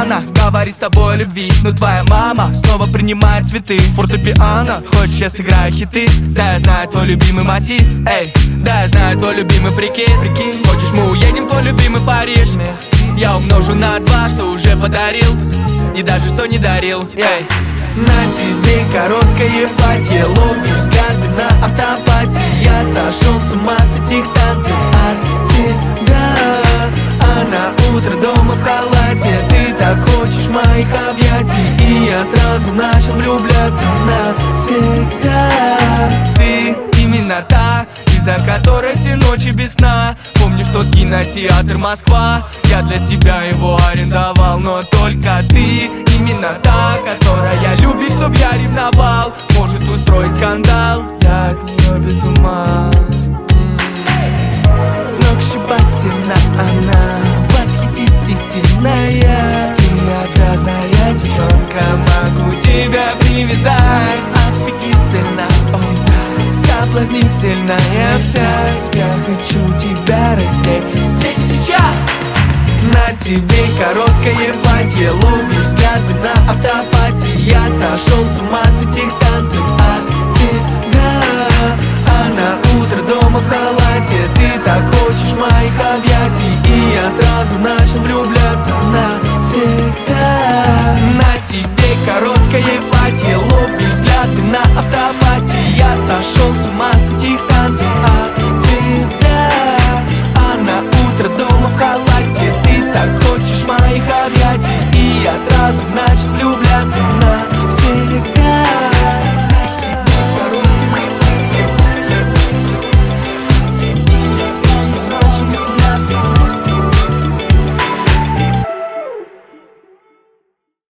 Она говорит с тобой о любви, но твоя мама снова принимает цветы. Фортепиано, хочешь, я сыграю хиты? Да, я знаю твой любимый мотив. Эй, да, я знаю твой любимый прикид. Хочешь, мы уедем в твой любимый Париж? Я умножу на 2, что уже подарил, и даже что не дарил. Эй, на тебе короткое платье, ловишь взгляды на автопате. Я сошел с ума с этих танцев от тебя. А на утро дома в халате. Ты так хочешь моих объятий, и я сразу начал влюбляться навсегда. Ты именно та, из-за которой все ночи без сна. Помнишь тот кинотеатр Москва? Я для тебя его арендовал, но только ты именно та, которая любит, чтоб я ревновал. Может устроить скандал, я от нее без ума. Сногсшибательна она, восхитительная. Ты отвязная девчонка, могу тебя привязать. Офигительно, о да, соблазнительная вся. Я хочу тебя раздеть здесь и сейчас. На тебе короткое платье, ловишь взгляды на автопате. Я сошел с ума с этих танцев от тебя. А на утро дома в халате. Ты так хочешь моих объятий, и я сразу начал влюбляться навсегда. На тебе короткое платье, ловишь взгляды на автопате. Я сошел с ума с этих танцев от тебя. А на утро дома в халате. Ты так хочешь моих объятий, и я сразу начал влюбляться.